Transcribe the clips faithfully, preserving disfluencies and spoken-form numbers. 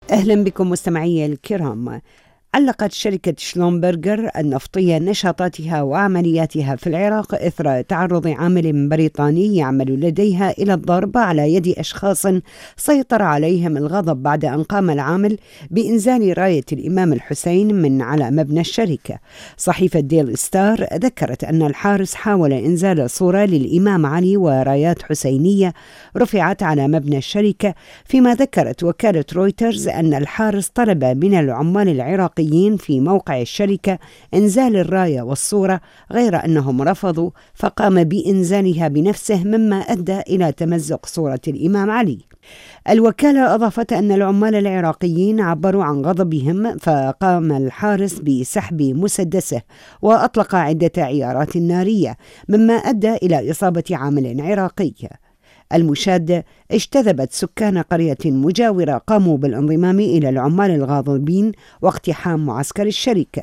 أهلا بكم مستمعي الكرام. علقت شركة شلومبرجر النفطية نشاطاتها وعملياتها في العراق إثر تعرض عامل بريطاني يعمل لديها إلى الضرب على يد أشخاص سيطر عليهم الغضب بعد أن قام العامل بإنزال راية الإمام الحسين من على مبنى الشركة. صحيفة ديل ستار ذكرت أن الحارس حاول إنزال صورة للإمام علي ورايات حسينية رفعت على مبنى الشركة، فيما ذكرت وكالة رويترز أن الحارس طلب من العمال العراقيين في موقع الشركة إنزال الراية والصورة، غير أنهم رفضوا فقام بإنزالها بنفسه، مما أدى إلى تمزق صورة الإمام علي. الوكالة أضافت أن العمال العراقيين عبروا عن غضبهم، فقام الحارس بسحب مسدسه وأطلق عدة عيارات نارية، مما أدى إلى إصابة عامل عراقي. المشادة اجتذبت سكان قرية مجاورة قاموا بالانضمام إلى العمال الغاضبين واقتحام معسكر الشركة.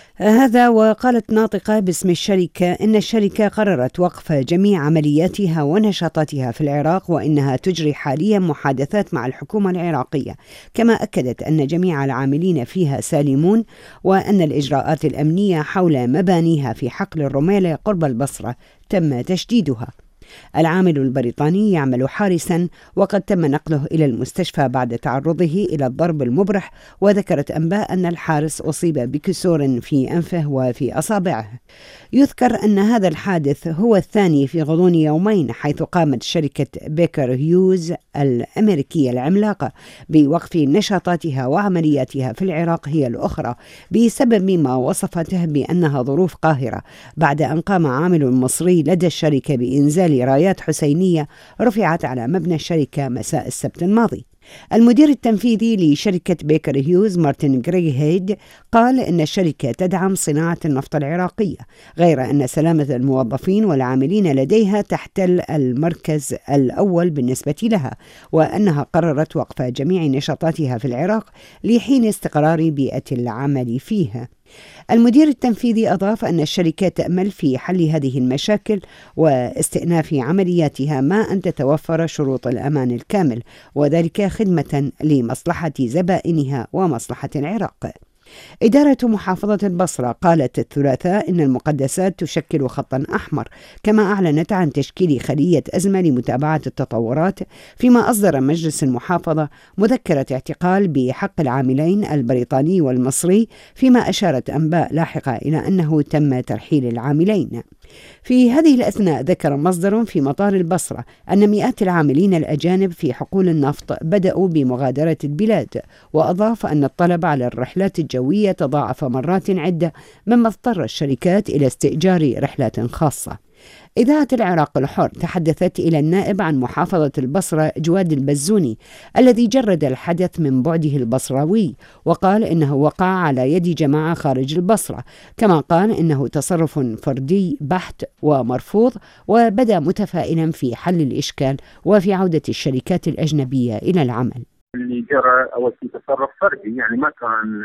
هذا وقالت ناطقة باسم الشركة إن الشركة قررت وقف جميع عملياتها ونشاطاتها في العراق، وإنها تجري حاليا محادثات مع الحكومة العراقية، كما أكدت أن جميع العاملين فيها سالمون، وأن الإجراءات الأمنية حول مبانيها في حقل الرميلة قرب البصرة تم تشديدها. العامل البريطاني يعمل حارسا، وقد تم نقله إلى المستشفى بعد تعرضه إلى الضرب المبرح، وذكرت أنباء أن الحارس أصيب بكسور في أنفه وفي أصابعه. يذكر أن هذا الحادث هو الثاني في غضون يومين، حيث قامت شركة بيكر هيوز الأمريكية العملاقة بوقف نشاطاتها وعملياتها في العراق هي الأخرى، بسبب ما وصفته بأنها ظروف قاهرة، بعد أن قام عامل مصري لدى الشركة بإنزال رايات حسينية رفعت على مبنى الشركة مساء السبت الماضي. المدير التنفيذي لشركة بيكر هيوز مارتن غريغهيد قال إن الشركة تدعم صناعة النفط العراقية، غير أن سلامة الموظفين والعاملين لديها تحتل المركز الأول بالنسبة لها، وأنها قررت وقف جميع نشاطاتها في العراق لحين استقرار بيئة العمل فيها. المدير التنفيذي أضاف أن الشركة تأمل في حل هذه المشاكل واستئناف عملياتها ما أن تتوفر شروط الأمان الكامل، وذلك خدمة لمصلحة زبائنها ومصلحة العراق. إدارة محافظة البصرة قالت الثلاثاء إن المقدسات تشكل خطا أحمر، كما أعلنت عن تشكيل خلية أزمة لمتابعة التطورات، فيما أصدر مجلس المحافظة مذكرة اعتقال بحق العاملين البريطاني والمصري، فيما أشارت أنباء لاحقة إلى أنه تم ترحيل العاملين. في هذه الأثناء ذكر مصدر في مطار البصرة أن مئات العاملين الأجانب في حقول النفط بدأوا بمغادرة البلاد، وأضاف أن الطلب على الرحلات الجوية تضاعف مرات عدة، مما اضطر الشركات إلى استئجار رحلات خاصة. إذاعة العراق الحر تحدثت إلى النائب عن محافظة البصرة جواد البزوني الذي جرد الحدث من بعده البصراوي، وقال إنه وقع على يد جماعة خارج البصرة، كما قال إنه تصرف فردي بحت ومرفوض، وبدأ متفائلا في حل الإشكال وفي عودة الشركات الأجنبية إلى العمل. اللي جرى أول شيء تصرف فردي، يعني ما كان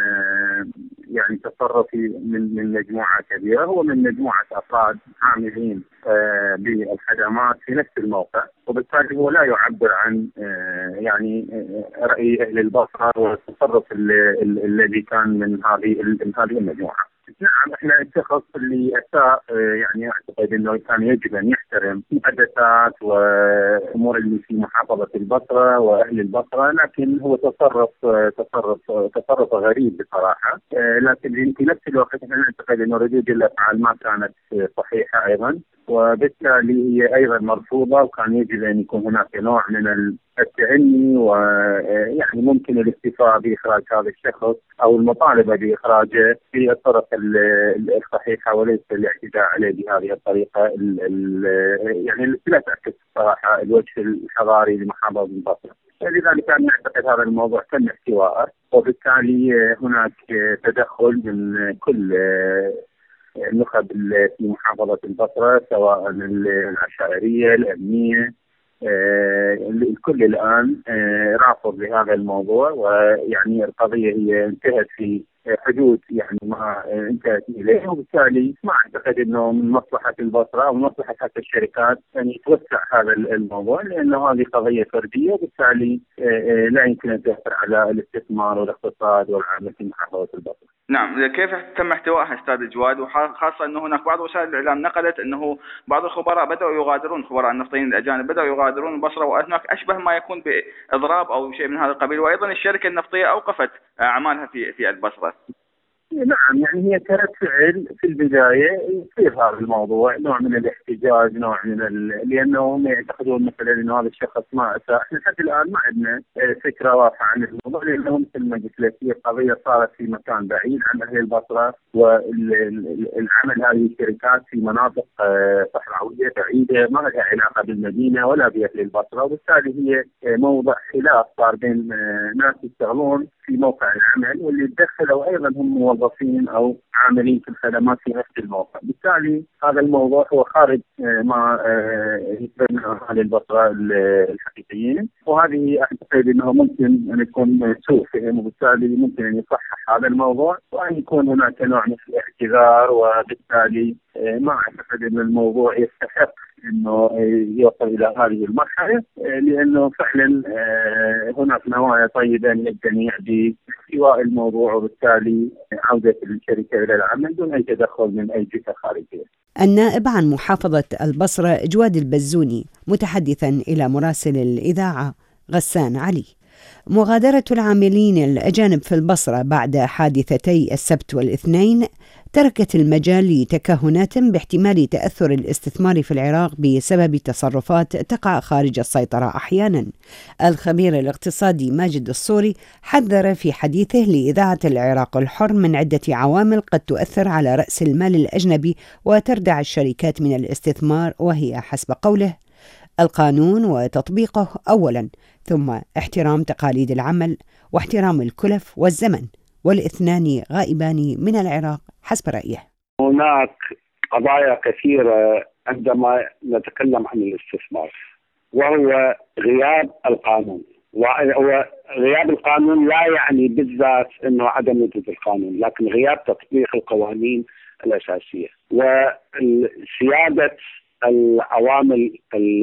يعني تصرف من من مجموعة كبيرة، هو من مجموعة أفراد عاملين بالخدمات في نفس الموقع، وبالتالي هو لا يعبر عن يعني رأي أهل البصرة والتصرف الذي كان من هذه من هذه المجموعة. نعم، احنا الشخص اللي اساء يعني اعتقد انه كان يجب ان يحترم المقدسات وامور اللي في محافظه البصره واهل البصره، لكن هو تصرف تصرف تصرف غريب بصراحه، لكن في نفس الوقت احنا نعتقد انه ردود الافعال ما كانت صحيحه ايضا، وبالتالي هي ايضا مرفوضه، وكان يجب ان يكون هناك نوع من التأني، ويعني ممكن الاكتفاء بإخراج هذا الشخص أو المطالبة بإخراجه في الطرق الصحيحة، وليس الاعتداء عليه بهذه الطريقة يعني التي لا تعكس صراحة الوجه الحضاري لمحافظة البصرة. لذلك أنا أعتقد هذا الموضوع تم احتوائه، وبالتالي هناك تدخل من كل النخب في محافظة البصرة، سواء العشائرية الأمنية، الكل الآن رافض لهذا الموضوع، ويعني القضية هي انتهت في حدود يعني ما انتهت اليه، وبالتالي ما اعتقد انه من مصلحه البصره او من مصلحه حتى الشركات ان يتوسع هذا الموضوع، لانه هذه قضيه فرديه، وبالتالي لا يمكن ان تؤثر على الاستثمار والاقتصاد والعمل في محافظه البصره. نعم، كيف تم احتوائها استاذ جواد؟ وخاصه انه هناك بعض وسائل الاعلام نقلت انه بعض الخبراء بداوا يغادرون، خبراء النفطيين الاجانب بداوا يغادرون البصره، وهناك اشبه ما يكون باضراب او شيء من هذا القبيل، وايضا الشركه النفطيه اوقفت اعمالها في في البصره. نعم، يعني هي كرد فعل في البداية يصير هذا الموضوع نوع من الاحتجاج، نوع من ال... لأنه هم يعتقدون مثلا أنه هذا الشخص ما أساء. احنا حتى الآن ما عندنا فكرة واضحة عن الموضوع، لأنه مثل ما قلت لك هي قضية صارت في مكان بعيد عن أهل البصرة، والعمل هذه الشركات في مناطق صحراوية بعيدة ما لها علاقة بالمدينة ولا بأهل البصرة، وبالتالي هي موضع خلاف صار بين ناس يشتغلون في موقع العمل واللي تدخلوا أيضا هم موظفين أو عاملين في الخدمات في نفس الموقع. بالتالي هذا الموضوع هو خارج ما يتبنى أهل البصرة الحقيقيين، وهذه أعتقد أنه ممكن أن يكون سوء فهم، وبالتالي ممكن أن يصحح هذا الموضوع وأن يكون هناك نوع من الاعتذار، وبالتالي ما أعتقد أن الموضوع يستحق انه يوصل الى هذه المرحله، لانه فعلا هناك نوايا طيبه من الجميع باحتواء الموضوع، وبالتالي عوده الشركه الى العمل دون اي تدخل من اي جهه خارجيه. النائب عن محافظه البصره جواد البزوني متحدثا الى مراسل الاذاعه غسان علي. مغادره العاملين الاجانب في البصره بعد حادثتي السبت والاثنين تركت المجال لتكهنات باحتمال تأثر الاستثمار في العراق بسبب تصرفات تقع خارج السيطرة أحيانا. الخبير الاقتصادي ماجد الصوري حذر في حديثه لإذاعة العراق الحر من عدة عوامل قد تؤثر على رأس المال الأجنبي وتردع الشركات من الاستثمار، وهي حسب قوله القانون وتطبيقه أولا، ثم احترام تقاليد العمل واحترام الكلف والزمن، والاثنان غائبان من العراق حسب رأيه. هناك قضايا كثيرة عندما نتكلم عن الاستثمار، وهو غياب القانون. وغياب القانون لا يعني بالذات أنه عدم وجود القانون، لكن غياب تطبيق القوانين الأساسية وسيادة العوامل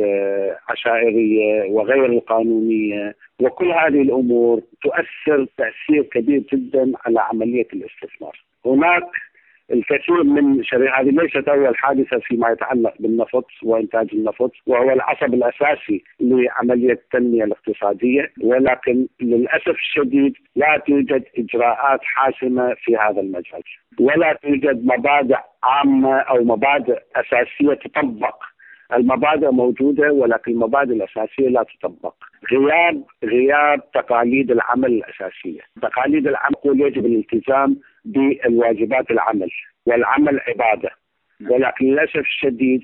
العشائرية وغير القانونية، وكل هذه الأمور تؤثر تأثير كبير جدا على عملية الاستثمار. هناك الكثير من شركات، هذه ليست أول حادثة فيما يتعلق بالنفط وإنتاج النفط، وهو العصب الأساسي لعملية التنمية الاقتصادية، ولكن للأسف الشديد لا توجد إجراءات حاسمة في هذا المجال، ولا توجد مبادئ عامة أو مبادئ أساسية تطبق. المبادئ موجودة ولكن المبادئ الأساسية لا تطبق. غياب غياب تقاليد العمل الأساسية. تقاليد العمل يقول يجب الالتزام بالواجبات العمل، والعمل عبادة، ولكن للأسف الشديد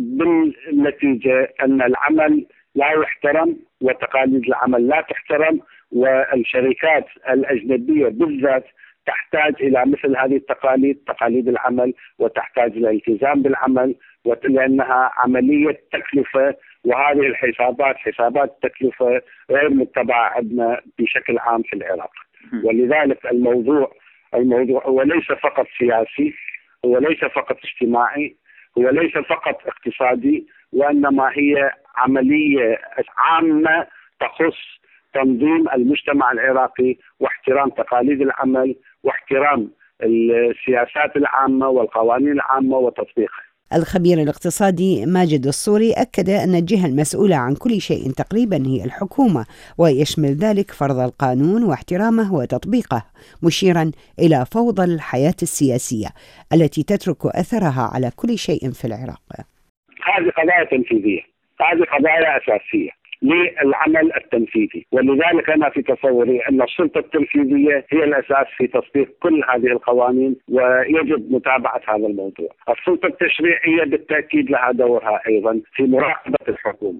بالنتيجة أن العمل لا يحترم وتقاليد العمل لا تحترم، والشركات الأجنبية بالذات تحتاج إلى مثل هذه التقاليد، تقاليد العمل، وتحتاج إلى الالتزام بالعمل، لأنها عملية تكلفة، وهذه الحسابات حسابات التكلفة غير متبعة عندنا بشكل عام في العراق. ولذلك الموضوع الموضوع هو ليس فقط سياسي، هو ليس فقط اجتماعي، هو ليس فقط اقتصادي، وإنما هي عملية عامة تخص تنظيم المجتمع العراقي واحترام تقاليد العمل واحترام السياسات العامة والقوانين العامة وتطبيقها. الخبير الاقتصادي ماجد الصوري أكد أن الجهة المسؤولة عن كل شيء تقريبا هي الحكومة، ويشمل ذلك فرض القانون واحترامه وتطبيقه، مشيرا إلى فوضى الحياة السياسية التي تترك أثرها على كل شيء في العراق. هذه قضايا تنفيذية، هذه قضايا أساسية للعمل التنفيذي، ولذلك أنا في تصوري أن السلطة التنفيذية هي الأساس في تطبيق كل هذه القوانين، ويجب متابعة هذا الموضوع. السلطة التشريعية بالتأكيد لها دورها أيضا في مراقبة الحكومة،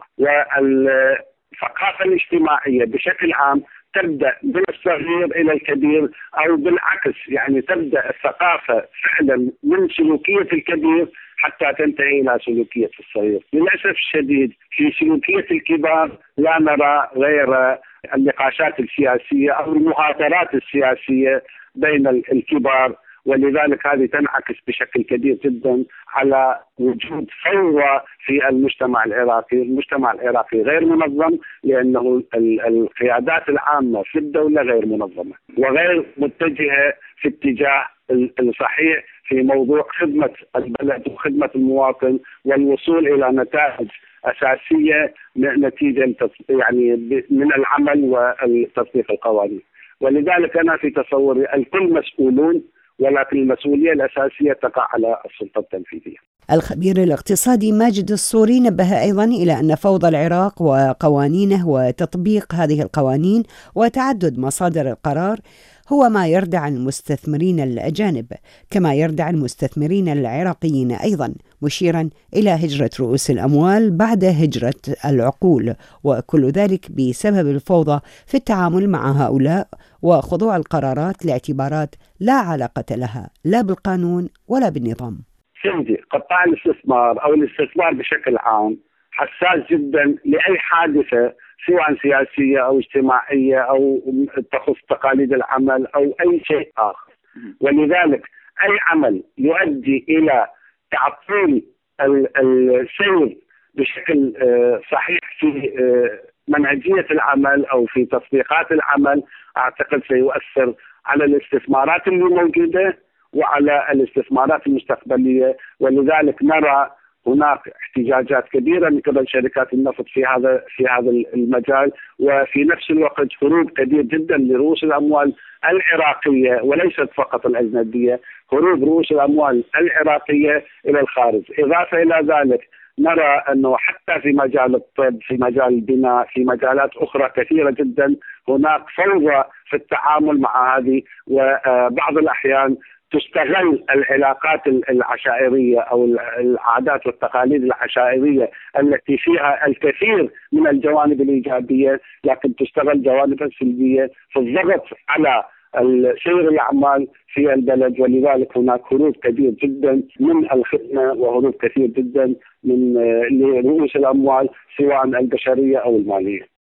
والثقافة الاجتماعية بشكل عام تبدأ من الصغير إلى الكبير، أو بالعكس، يعني تبدأ الثقافة فعلا من سلوكية الكبير حتى تنتهي إلى سلوكية الصغير. للأسف الشديد في سلوكية الكبار لا نرى غير النقاشات السياسية أو المهاترات السياسية بين الكبار، ولذلك هذه تنعكس بشكل كبير جدا على وجود فوضى في المجتمع العراقي. المجتمع العراقي غير منظم لأنه القيادات العامة في الدولة غير منظمة وغير متجهة في اتجاه الصحيح في موضوع خدمة البلد وخدمة المواطن والوصول إلى نتائج أساسية نتيجة يعني من العمل وتطبيق القوانين. ولذلك أنا في تصوري الكل مسؤولون، ولكن المسؤولية الأساسية تقع على السلطة التنفيذية. الخبير الاقتصادي ماجد الصوري نبه أيضا إلى أن فوضى العراق وقوانينه وتطبيق هذه القوانين وتعدد مصادر القرار هو ما يردع المستثمرين الأجانب كما يردع المستثمرين العراقيين أيضا، مشيرا إلى هجرة رؤوس الأموال بعد هجرة العقول، وكل ذلك بسبب الفوضى في التعامل مع هؤلاء وخضوع القرارات لاعتبارات لا علاقة لها لا بالقانون ولا بالنظام. سيدي، قطاع الاستثمار أو الاستثمار بشكل عام حساس جدا لأي حادثة سواء سياسية أو اجتماعية أو تخص تقاليد العمل أو أي شيء آخر، ولذلك أي عمل يؤدي إلى تعطيل السير بشكل صحيح في منهجية العمل أو في تطبيقات العمل أعتقد سيؤثر على الاستثمارات اللي موجودة وعلى الاستثمارات المستقبلية. ولذلك نرى هناك احتجاجات كبيرة من قبل شركات النفط في هذا في هذا المجال، وفي نفس الوقت هروب كبير جدا لرؤوس الأموال العراقية وليست فقط الأجنبية، هروب رؤوس الأموال العراقية إلى الخارج. إضافة إلى ذلك نرى أنه حتى في مجال الطب، في مجال البناء، في مجالات أخرى كثيرة جدا هناك فوضى في التعامل مع هذه، وبعض الأحيان تستغل العلاقات العشائرية أو العادات والتقاليد العشائرية التي فيها الكثير من الجوانب الإيجابية، لكن تستغل جوانبها السلبية في الضغط على سير الأعمال في البلد. ولذلك هناك هروب كبير جدا من الخدمة وهروب كثير جدا من رؤوس الأموال سواء البشرية أو المالية.